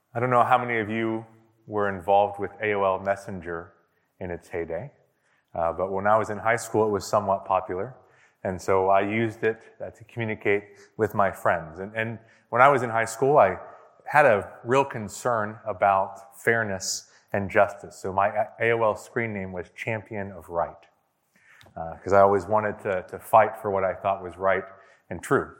I don't know how many of you were involved with AOL Messenger in its heyday, but when I was in high school, it was somewhat popular, and so I used it to communicate with my friends. And when I was in high school, I had a real concern about fairness and justice. So my AOL screen name was Champion of Right, because I always wanted to fight for what I thought was right and true.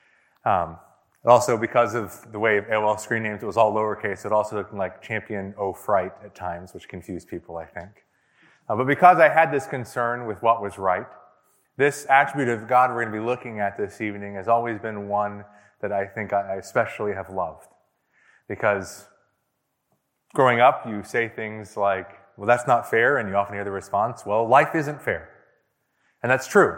Also, because of the way AOL screen names, it was all lowercase. It also looked like Champion O Fright at times, which confused people, I think. But because I had this concern with what was right, this attribute of God we're going to be looking at this evening has always been one that I think I especially have loved. Because growing up, you say things like, well, that's not fair, and you often hear the response, well, life isn't fair. And that's true.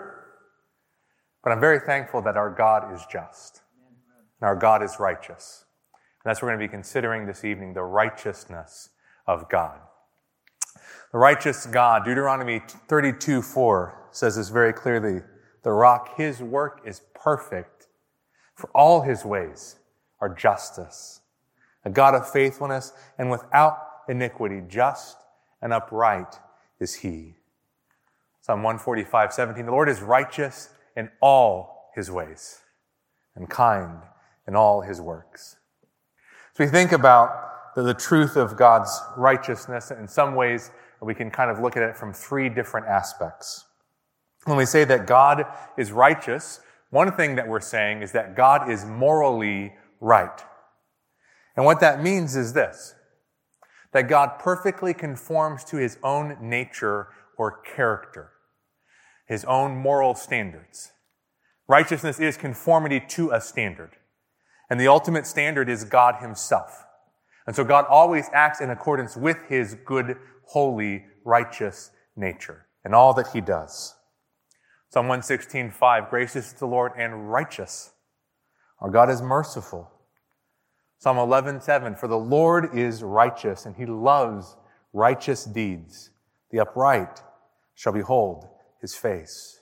But I'm very thankful that our God is just. And our God is righteous. And that's what we're going to be considering this evening, the righteousness of God. The righteous God, Deuteronomy 32:4 says this very clearly. The rock, his work is perfect, for all his ways are justice. A God of faithfulness and without iniquity, just and upright is he. Psalm 145:17, the Lord is righteous in all his ways and kind in all his works. So we think about the truth of God's righteousness. In some ways, we can kind of look at it from three different aspects. When we say that God is righteous, one thing that we're saying is that God is morally right. And what that means is this, that God perfectly conforms to his own nature or character, his own moral standards. Righteousness is conformity to a standard. And the ultimate standard is God himself. And so God always acts in accordance with his good, holy, righteous nature in all that he does. Psalm 116:5, gracious is the Lord and righteous. Our God is merciful. Psalm 11:7, for the Lord is righteous and he loves righteous deeds. The upright shall behold his face.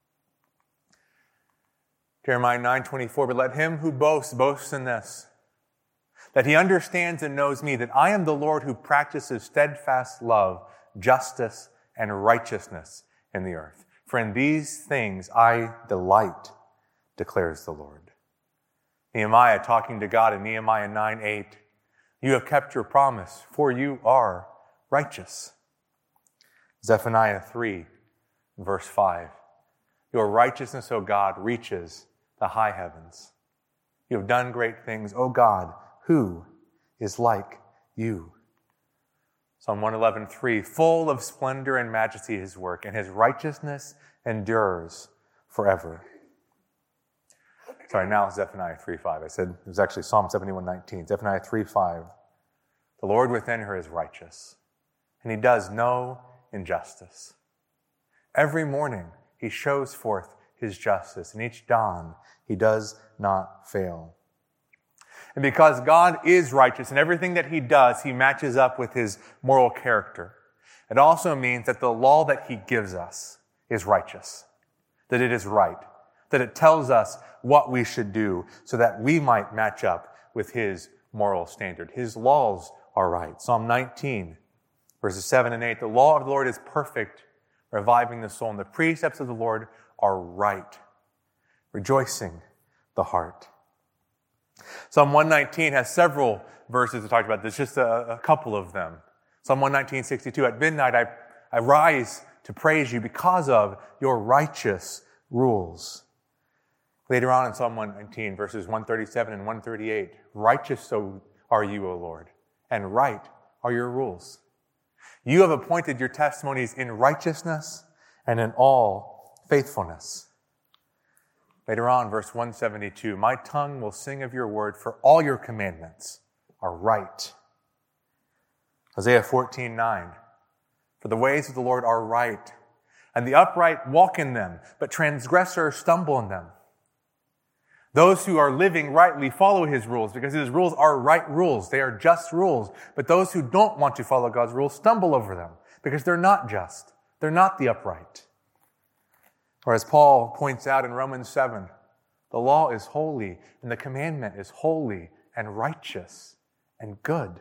Jeremiah 9:24, but let him who boasts, boast in this, that he understands and knows me, that I am the Lord who practices steadfast love, justice, and righteousness in the earth. For in these things I delight, declares the Lord. Nehemiah talking to God in Nehemiah 9:8, you have kept your promise, for you are righteous. Zephaniah 3, verse 5, your righteousness, O God, reaches the high heavens. You have done great things, O God, who is like you? Psalm 111:3, full of splendor and majesty his work, and his righteousness endures forever. Sorry, now Zephaniah 3:5. I said it was actually Psalm 71:19. Zephaniah 3:5. The Lord within her is righteous, and he does no injustice. Every morning he shows forth his justice, and each dawn he does not fail. And because God is righteous in everything that he does, he matches up with his moral character. It also means that the law that he gives us is righteous, that it is right, that it tells us what we should do so that we might match up with his moral standard. His laws are right. Psalm 19, verses 7 and 8, the law of the Lord is perfect, reviving the soul, and the precepts of the Lord are right, rejoicing the heart. Psalm 119 has several verses that talk about this, just a couple of them. Psalm 119:62, at midnight I rise to praise you because of your righteous rules. Later on in Psalm 119, verses 137 and 138, righteous so are you, O Lord, and right are your rules. You have appointed your testimonies in righteousness and in all faithfulness. Later on, verse 172, my tongue will sing of your word, for all your commandments are right. Isaiah 14:9, for the ways of the Lord are right, and the upright walk in them, but transgressors stumble in them. Those who are living rightly follow his rules, because his rules are right rules. They are just rules. But those who don't want to follow God's rules stumble over them, because they're not just. They're not the upright. Or as Paul points out in Romans 7, the law is holy, and the commandment is holy and righteous and good.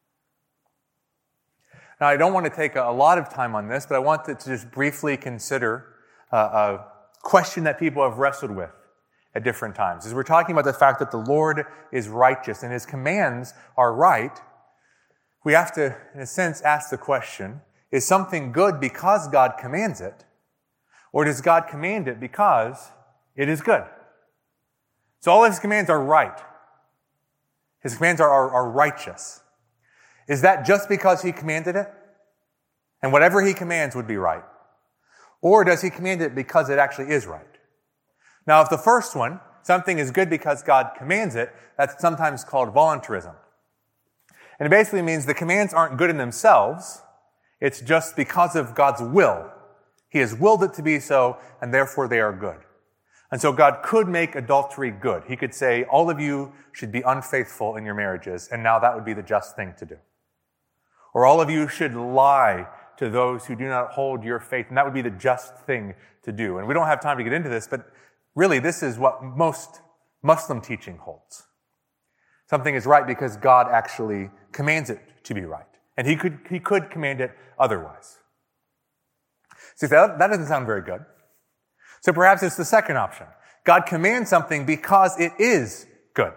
Now, I don't want to take a lot of time on this, but I want to just briefly consider a question that people have wrestled with at different times. As we're talking about the fact that the Lord is righteous and his commands are right, we have to, in a sense, ask the question, is something good because God commands it, or does God command it because it is good? So all of his commands are right. His commands are righteous. Is that just because he commanded it? And whatever he commands would be right? Or does he command it because it actually is right? Now, if the first one, something is good because God commands it, that's sometimes called voluntarism. And it basically means the commands aren't good in themselves. It's just because of God's will. He has willed it to be so, and therefore they are good. And so God could make adultery good. He could say, all of you should be unfaithful in your marriages, and now that would be the just thing to do. Or all of you should lie to those who do not hold your faith, and that would be the just thing to do. And we don't have time to get into this, but really this is what most Muslim teaching holds. Something is right because God actually commands it to be right. And he could command it otherwise. See, that doesn't sound very good. So perhaps it's the second option. God commands something because it is good.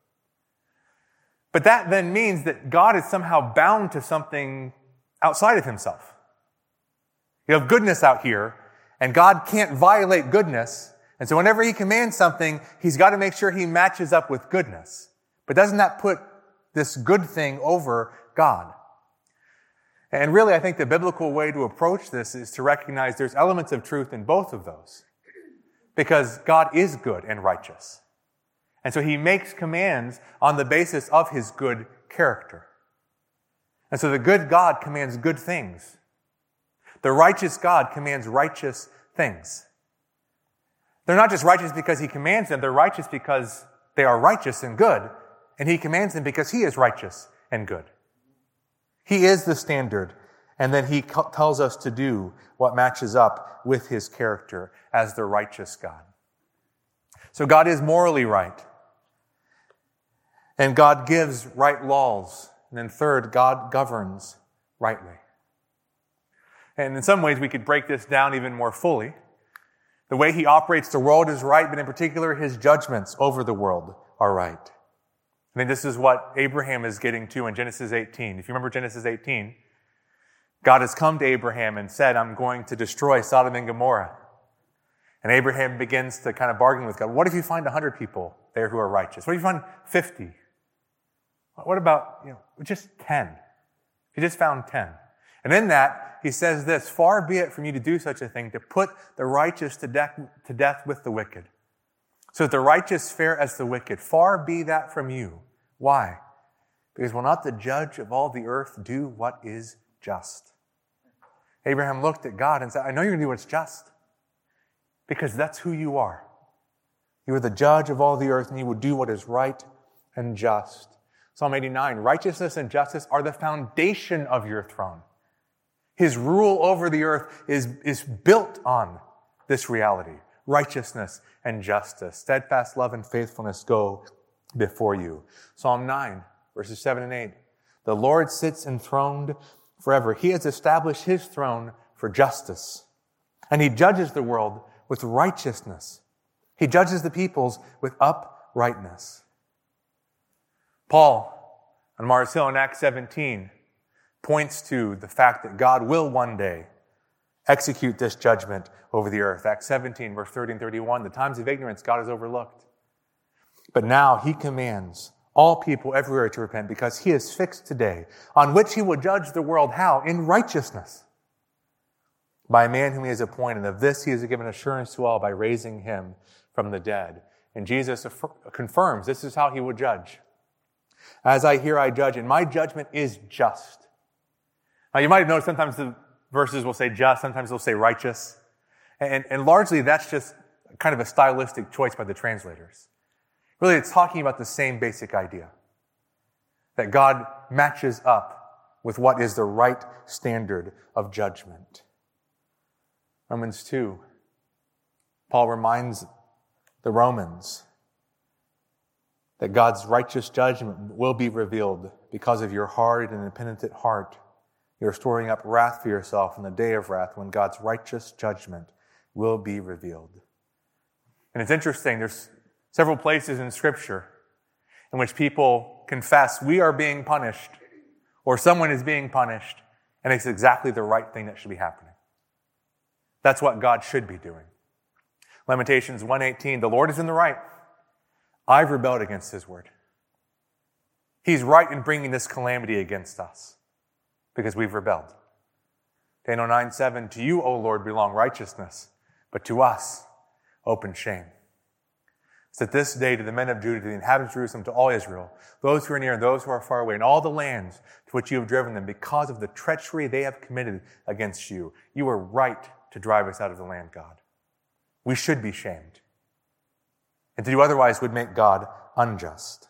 But that then means that God is somehow bound to something outside of himself. You have goodness out here, and God can't violate goodness. And so whenever he commands something, he's got to make sure he matches up with goodness. But doesn't that put this good thing over God? And really, I think the biblical way to approach this is to recognize there's elements of truth in both of those. Because God is good and righteous. And so he makes commands on the basis of his good character. And so the good God commands good things. The righteous God commands righteous things. They're not just righteous because he commands them, they're righteous because they are righteous and good. And he commands them because he is righteous and good. He is the standard. And then he tells us to do what matches up with his character as the righteous God. So God is morally right. And God gives right laws. And then third, God governs rightly. And in some ways, we could break this down even more fully. The way he operates the world is right, but in particular, his judgments over the world are right. I think this is what Abraham is getting to in Genesis 18. If you remember Genesis 18, God has come to Abraham and said, I'm going to destroy Sodom and Gomorrah. And Abraham begins to kind of bargain with God. What if you find 100 people there who are righteous? What if you find 50? What about, just 10? If you just found 10. And in that, he says this, far be it from you to do such a thing, to put the righteous to death with the wicked. So that the righteous fare as the wicked. Far be that from you. Why? Because will not the judge of all the earth do what is just? Abraham looked at God and said, I know you're going to do what's just. Because that's who you are. You are the judge of all the earth, and you will do what is right and just. Psalm 89, righteousness and justice are the foundation of your throne. His rule over the earth is built on this reality. Righteousness and justice, steadfast love and faithfulness go before you. Psalm 9, verses 7 and 8. The Lord sits enthroned forever. He has established his throne for justice. And he judges the world with righteousness. He judges the peoples with uprightness. Paul, on Mars Hill in Acts 17, points to the fact that God will one day execute this judgment over the earth. Acts 17, verse 30 and 31, the times of ignorance God has overlooked. But now he commands all people everywhere to repent because he has fixed today on which he will judge the world. How? In righteousness. By a man whom he has appointed. Of this he has given assurance to all by raising him from the dead. And Jesus confirms this is how he will judge. As I hear, I judge, and my judgment is just. Now you might have noticed sometimes the verses will say just, sometimes they'll say righteous. And largely that's just kind of a stylistic choice by the translators. Really, it's talking about the same basic idea. That God matches up with what is the right standard of judgment. Romans 2, Paul reminds the Romans that God's righteous judgment will be revealed because of your hard and impenitent heart. You're storing up wrath for yourself in the day of wrath when God's righteous judgment will be revealed. And it's interesting, there's several places in Scripture in which people confess we are being punished or someone is being punished, and it's exactly the right thing that should be happening. That's what God should be doing. Lamentations 1:18, the Lord is in the right. I've rebelled against his word. He's right in bringing this calamity against us because we've rebelled. Daniel 9:7, to you, O Lord, belong righteousness, but to us, open shame. It's that this day to the men of Judah, to the inhabitants of Jerusalem, to all Israel, those who are near and those who are far away, and all the lands to which you have driven them, because of the treachery they have committed against you. You are right to drive us out of the land, God. We should be shamed. And to do otherwise would make God unjust.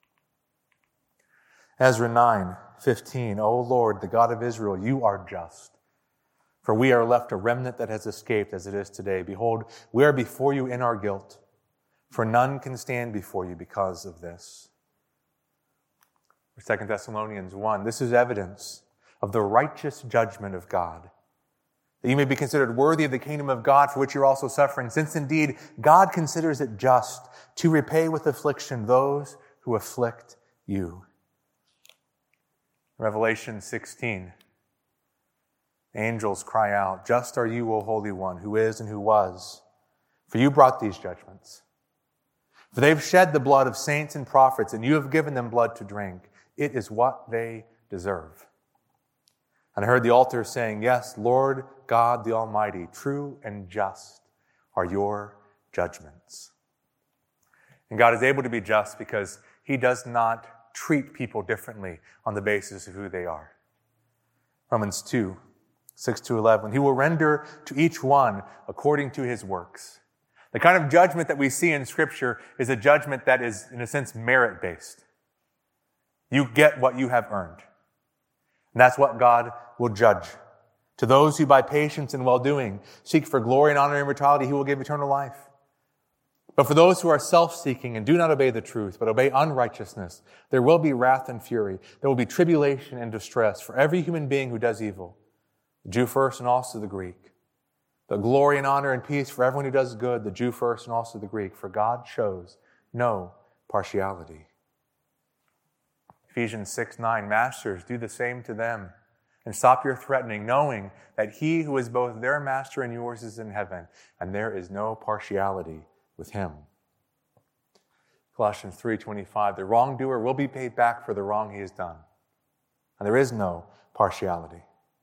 Ezra 9:15, O Lord, the God of Israel, you are just. For we are left a remnant that has escaped as it is today. Behold, we are before you in our guilt, for none can stand before you because of this. 2 Thessalonians 1, this is evidence of the righteous judgment of God, that you may be considered worthy of the kingdom of God for which you're also suffering, since indeed God considers it just to repay with affliction those who afflict you. Revelation 16, angels cry out, just are you, O Holy One, who is and who was, for you brought these judgments. For they've shed the blood of saints and prophets, and you have given them blood to drink. It is what they deserve. And I heard the altar saying, yes, Lord God the Almighty, true and just are your judgments. And God is able to be just because he does not treat people differently on the basis of who they are. Romans 2, 6-11, he will render to each one according to his works. The kind of judgment that we see in Scripture is a judgment that is, in a sense, merit-based. You get what you have earned. And that's what God will judge. To those who by patience and well-doing seek for glory and honor and immortality, he will give eternal life. But for those who are self-seeking and do not obey the truth, but obey unrighteousness, there will be wrath and fury. There will be tribulation and distress for every human being who does evil, the Jew first and also the Greek. But glory and honor and peace for everyone who does good, the Jew first and also the Greek, for God shows no partiality. Ephesians 6:9, masters, do the same to them, and stop your threatening, knowing that he who is both their master and yours is in heaven, and there is no partiality with him. Colossians 3:25, the wrongdoer will be paid back for the wrong he has done, and there is no partiality.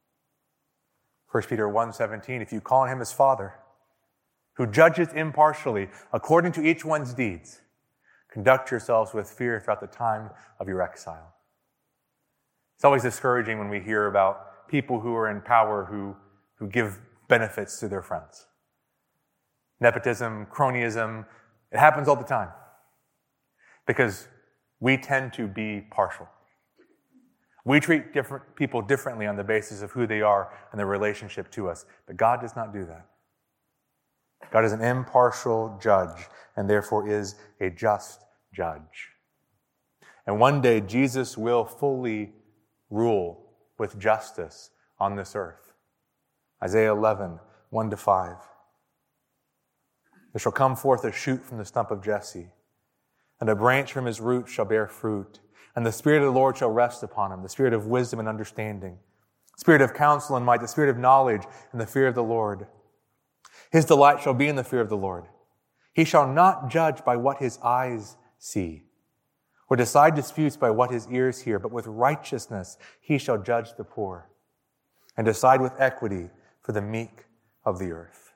1 Peter 1:17, if you call on him as Father, who judges impartially according to each one's deeds, conduct yourselves with fear throughout the time of your exile. It's always discouraging when we hear about people who are in power who give benefits to their friends. Nepotism, cronyism, it happens all the time because we tend to be partial. We treat different people differently on the basis of who they are and their relationship to us. But God does not do that. God is an impartial judge and therefore is a just judge. And one day Jesus will fully rule with justice on this earth. Isaiah 11, 1-5. There shall come forth a shoot from the stump of Jesse, and a branch from his root shall bear fruit. And the Spirit of the Lord shall rest upon him, the Spirit of wisdom and understanding, Spirit of counsel and might, the Spirit of knowledge and the fear of the Lord. His delight shall be in the fear of the Lord. He shall not judge by what his eyes see, or decide disputes by what his ears hear, but with righteousness he shall judge the poor, and decide with equity for the meek of the earth.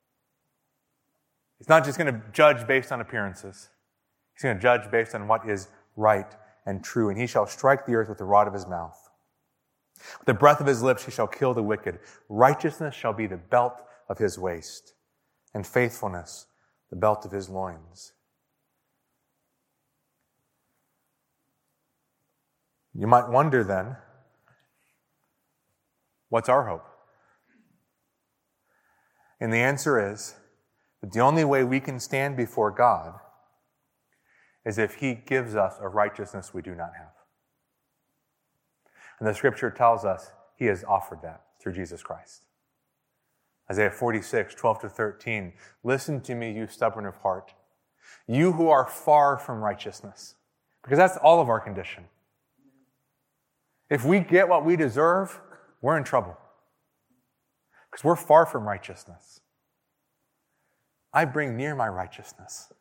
He's not just going to judge based on appearances. He's going to judge based on what is right and true, and he shall strike the earth with the rod of his mouth. With the breath of his lips he shall kill the wicked. Righteousness shall be the belt of his waist, and faithfulness the belt of his loins. You might wonder then, what's our hope? And the answer is that the only way we can stand before God is if he gives us a righteousness we do not have. And the scripture tells us he has offered that through Jesus Christ. Isaiah 46, 12-13. Listen to me, you stubborn of heart, you who are far from righteousness. Because that's all of our condition. If we get what we deserve, we're in trouble. Because we're far from righteousness. I bring near my righteousness.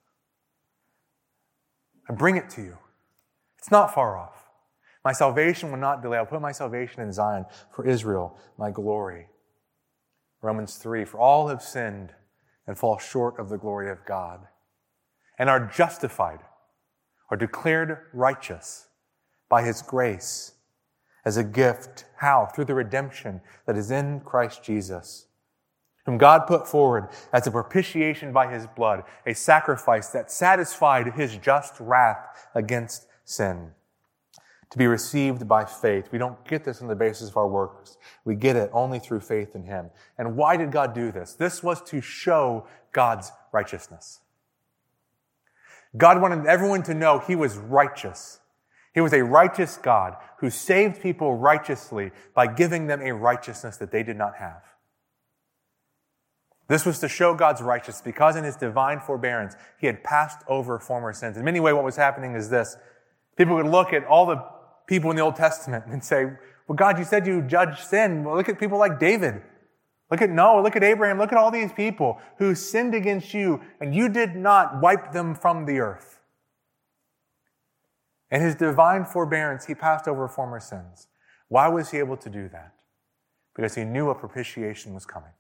I bring it to you. It's not far off. My salvation will not delay. I'll put my salvation in Zion for Israel, my glory. Romans 3, for all have sinned and fall short of the glory of God, and are justified, or declared righteous by his grace as a gift. How? Through the redemption that is in Christ Jesus, whom God put forward as a propitiation by his blood, a sacrifice that satisfied his just wrath against sin, to be received by faith. We don't get this on the basis of our works. We get it only through faith in him. And why did God do this? This was to show God's righteousness. God wanted everyone to know he was righteous. He was a righteous God who saved people righteously by giving them a righteousness that they did not have. This was to show God's righteousness because in his divine forbearance, he had passed over former sins. In many ways, what was happening is this. People would look at all the people in the Old Testament and say, well, God, you said you judge sin. Well, look at people like David. Look at Noah. Look at Abraham. Look at all these people who sinned against you, and you did not wipe them from the earth. In his divine forbearance, he passed over former sins. Why was he able to do that? Because he knew a propitiation was coming.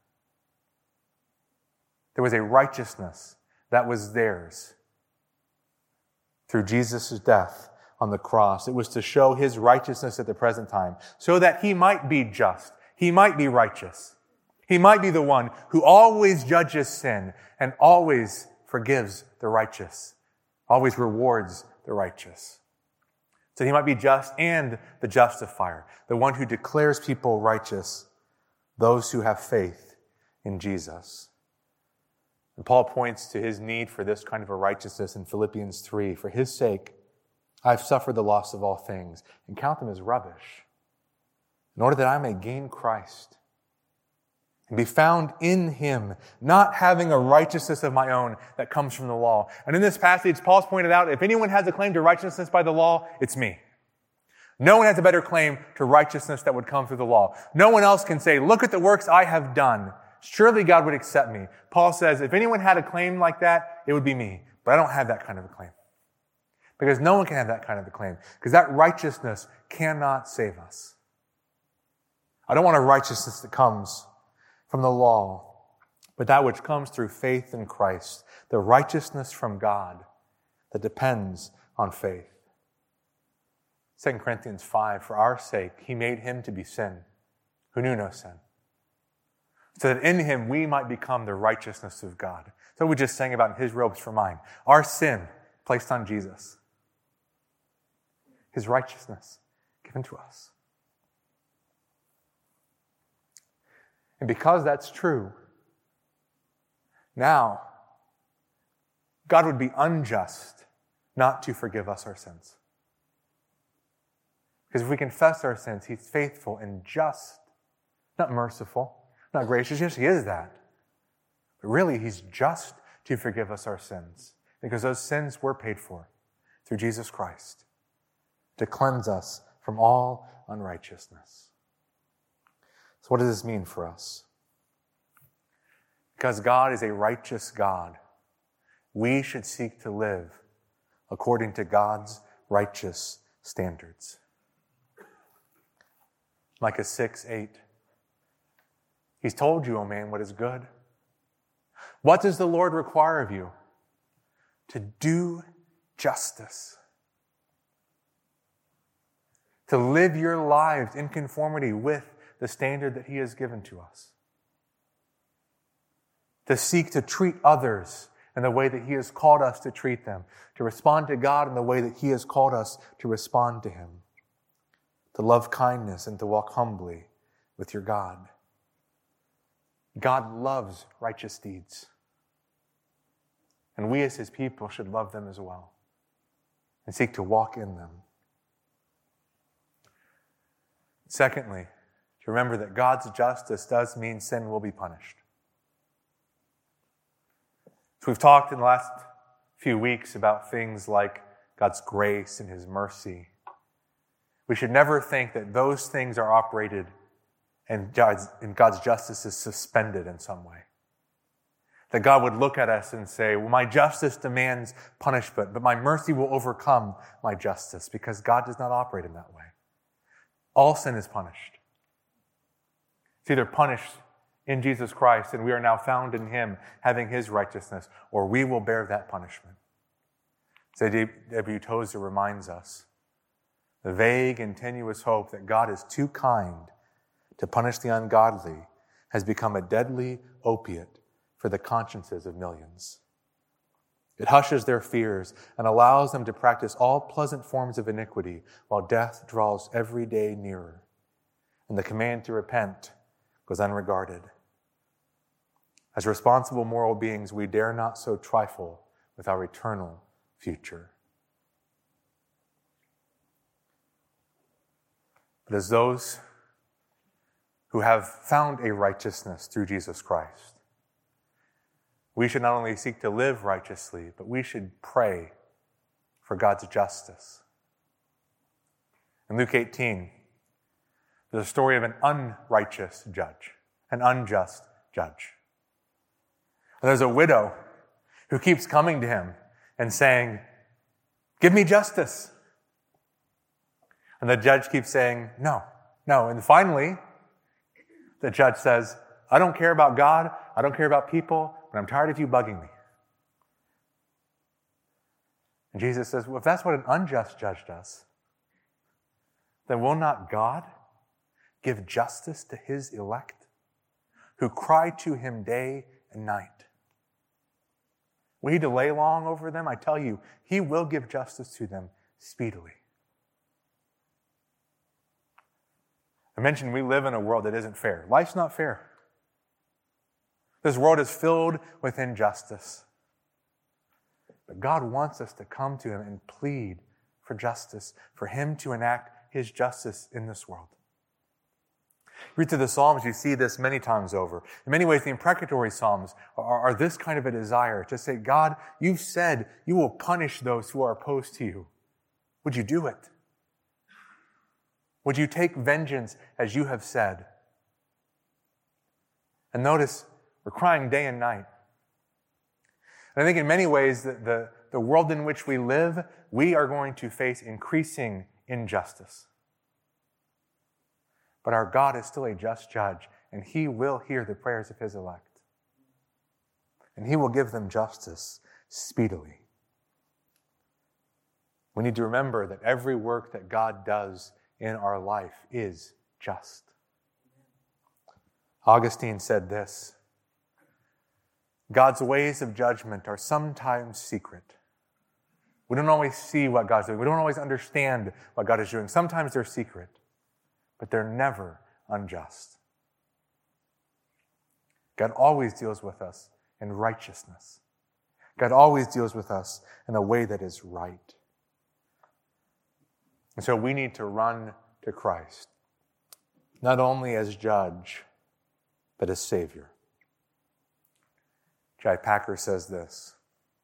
There was a righteousness that was theirs through Jesus' death on the cross. It was to show his righteousness at the present time so that he might be just. He might be righteous. He might be the one who always judges sin and always forgives the righteous, always rewards the righteous. So he might be just and the justifier, the one who declares people righteous, those who have faith in Jesus. And Paul points to his need for this kind of a righteousness in Philippians 3. For his sake, I've suffered the loss of all things and count them as rubbish, in order that I may gain Christ and be found in him, not having a righteousness of my own that comes from the law. And in this passage, Paul's pointed out, if anyone has a claim to righteousness by the law, it's me. No one has a better claim to righteousness that would come through the law. No one else can say, look at the works I have done. Surely God would accept me. Paul says, if anyone had a claim like that, it would be me. But I don't have that kind of a claim. Because no one can have that kind of a claim. Because that righteousness cannot save us. I don't want a righteousness that comes from the law, but that which comes through faith in Christ. The righteousness from God that depends on faith. 2 Corinthians 5, for our sake, he made him to be sin, who knew no sin, so that in him we might become the righteousness of God. So we just sang about in his robes for mine. Our sin placed on Jesus. His righteousness given to us. And because that's true, now God would be unjust not to forgive us our sins. Because if we confess our sins, he's faithful and just, not merciful, not gracious. Yes, he is that. But really, he's just to forgive us our sins. Because those sins were paid for through Jesus Christ to cleanse us from all unrighteousness. So what does this mean for us? Because God is a righteous God, we should seek to live according to God's righteous standards. Micah 6:8. He's told you, O man, what is good. What does the Lord require of you? To do justice. To live your lives in conformity with the standard that he has given to us. To seek to treat others in the way that he has called us to treat them. To respond to God in the way that he has called us to respond to him. To love kindness and to walk humbly with your God. God loves righteous deeds. And we as his people should love them as well. and seek to walk in them. Secondly, to remember that God's justice does mean sin will be punished. So we've talked in the last few weeks about things like God's grace and His mercy. We should never think that those things are operated and God's justice is suspended in some way. That God would look at us and say, well, my justice demands punishment, but my mercy will overcome my justice, because God does not operate in that way. All sin is punished. It's either punished in Jesus Christ, and we are now found in Him, having His righteousness, or we will bear that punishment. So W. Tozer reminds us, the vague and tenuous hope that God is too kind to punish the ungodly has become a deadly opiate for the consciences of millions. It hushes their fears and allows them to practice all pleasant forms of iniquity while death draws every day nearer, and the command to repent goes unregarded. As responsible moral beings, we dare not so trifle with our eternal future. But as those who have found a righteousness through Jesus Christ, we should not only seek to live righteously, but we should pray for God's justice. In Luke 18, there's a story of an unrighteous judge, an unjust judge. And there's a widow who keeps coming to him and saying, "Give me justice." And the judge keeps saying, no. And finally, the judge says, "I don't care about God, I don't care about people, but I'm tired of you bugging me." And Jesus says, well, if that's what an unjust judge does, then will not God give justice to His elect, who cry to Him day and night? Will He delay long over them? I tell you, He will give justice to them speedily. I mentioned we live in a world that isn't fair. Life's not fair. This world is filled with injustice. But God wants us to come to Him and plead for justice, for Him to enact His justice in this world. Read through the Psalms, you see this many times over. In many ways, the imprecatory Psalms are this kind of a desire to say, God, you've said you will punish those who are opposed to you. Would you do it? Would you take vengeance as you have said? And notice, we're crying day and night. And I think in many ways, the world in which we live, we are going to face increasing injustice. But our God is still a just judge, and He will hear the prayers of His elect. And He will give them justice speedily. We need to remember that every work that God does in our life is just. Augustine said this, God's ways of judgment are sometimes secret. We don't always see what God's doing. We don't always understand what God is doing. Sometimes they're secret, but they're never unjust. God always deals with us in righteousness. God always deals with us in a way that is right. And so we need to run to Christ, not only as judge, but as Savior. J.I. Packer says this,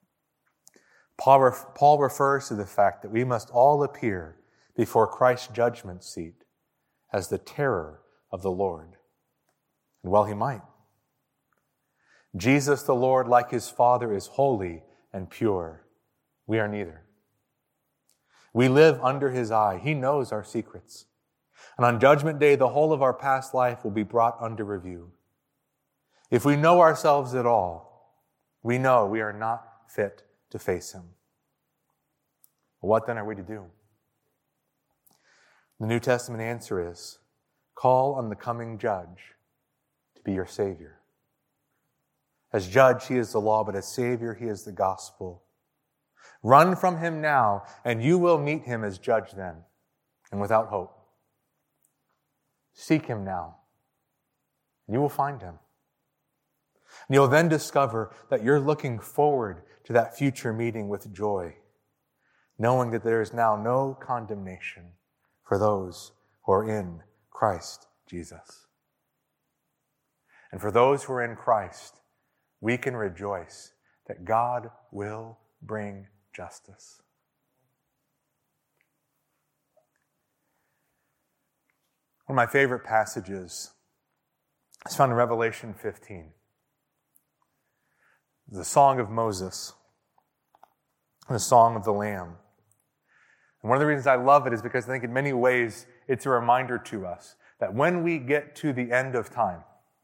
Paul refers to the fact that we must all appear before Christ's judgment seat as the terror of the Lord. And well, he might. Jesus the Lord, like His Father, is holy and pure. We are neither. We live under His eye. He knows our secrets. And on Judgment Day, the whole of our past life will be brought under review. If we know ourselves at all, we know we are not fit to face Him. What then are we to do? The New Testament answer is, call on the coming judge to be your Savior. As judge, He is the law, but as Savior, He is the gospel. Run from Him now, and you will meet Him as judge then, and without hope. Seek Him now, and you will find Him. And you'll then discover that you're looking forward to that future meeting with joy. knowing that there is now no condemnation for those who are in Christ Jesus. And for those who are in Christ, we can rejoice that God will bring justice. One of my favorite passages is found in Revelation 15. The Song of Moses, the Song of the Lamb. And one of the reasons I love it is because I think in many ways it's a reminder to us that when we get to the end of time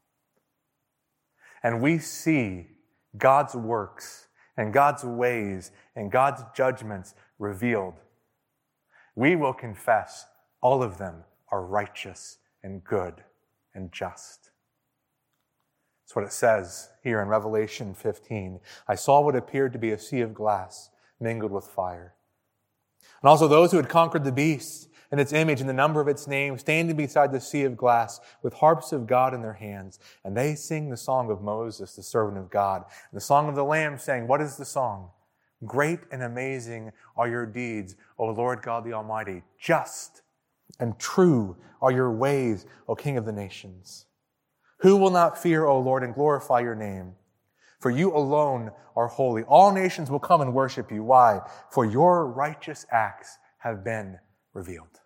and we see God's works and God's ways and God's judgments revealed, we will confess all of them are righteous and good and just. That's what it says here in Revelation 15. I saw what appeared to be a sea of glass mingled with fire. And also those who had conquered the beast and its image and the number of its name, standing beside the sea of glass with harps of God in their hands. And they sing the song of Moses, the servant of God. And the song of the Lamb, saying, what is the song? Great and amazing are your deeds, O Lord God the Almighty. Just and true are your ways, O King of the nations. Who will not fear, O Lord, and glorify your name? For you alone are holy. All nations will come and worship you. Why? For your righteous acts have been revealed.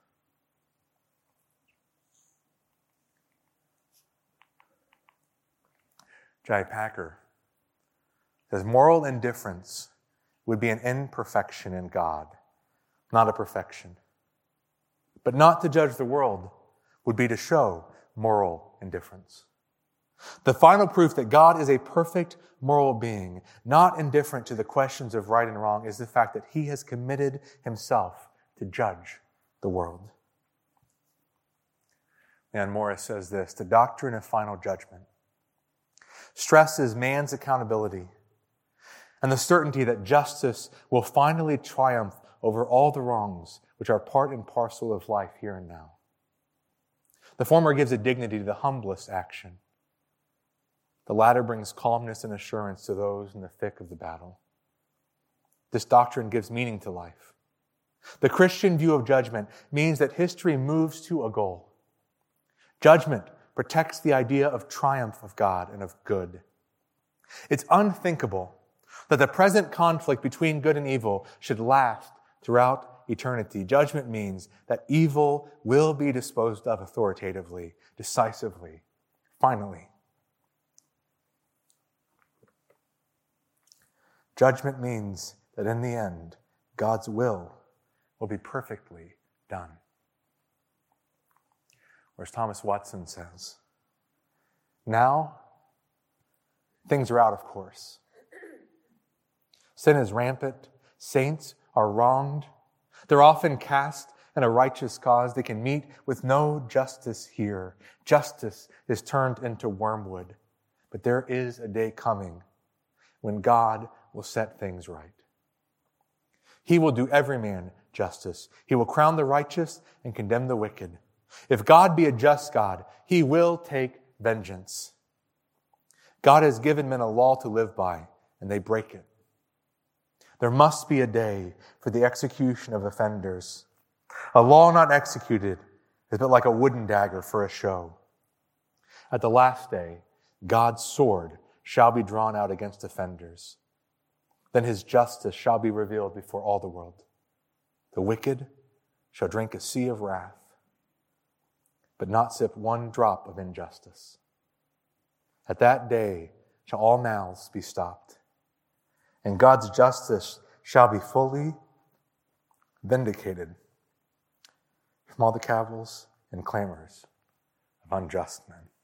J.I. Packer says, moral indifference would be an imperfection in God, not a perfection. But not to judge the world would be to show moral indifference. The final proof that God is a perfect moral being, not indifferent to the questions of right and wrong, is the fact that he has committed himself to judge the world. Leon Morris says this, the doctrine of final judgment stresses man's accountability and the certainty that justice will finally triumph over all the wrongs which are part and parcel of life here and now. The former gives a dignity to the humblest action. The latter brings calmness and assurance to those in the thick of the battle. This doctrine gives meaning to life. The Christian view of judgment means that history moves to a goal. Judgment protects the idea of triumph of God and of good. It's unthinkable that the present conflict between good and evil should last throughout eternity. Judgment means that evil will be disposed of authoritatively, decisively, finally. Judgment means that in the end, God's will be perfectly done. Or as Thomas Watson says, now things are out of course. Sin is rampant. Saints are wronged. They're often cast in a righteous cause. They can meet with no justice here. Justice is turned into wormwood. But there is a day coming when God will set things right. He will do every man justice. He will crown the righteous and condemn the wicked. If God be a just God, he will take vengeance. God has given men a law to live by, and they break it. There must be a day for the execution of offenders. A law not executed is but like a wooden dagger for a show. At the last day, God's sword shall be drawn out against offenders. Then his justice shall be revealed before all the world. The wicked shall drink a sea of wrath, but not sip one drop of injustice. At that day shall all mouths be stopped, and God's justice shall be fully vindicated from all the cavils and clamors of unjust men.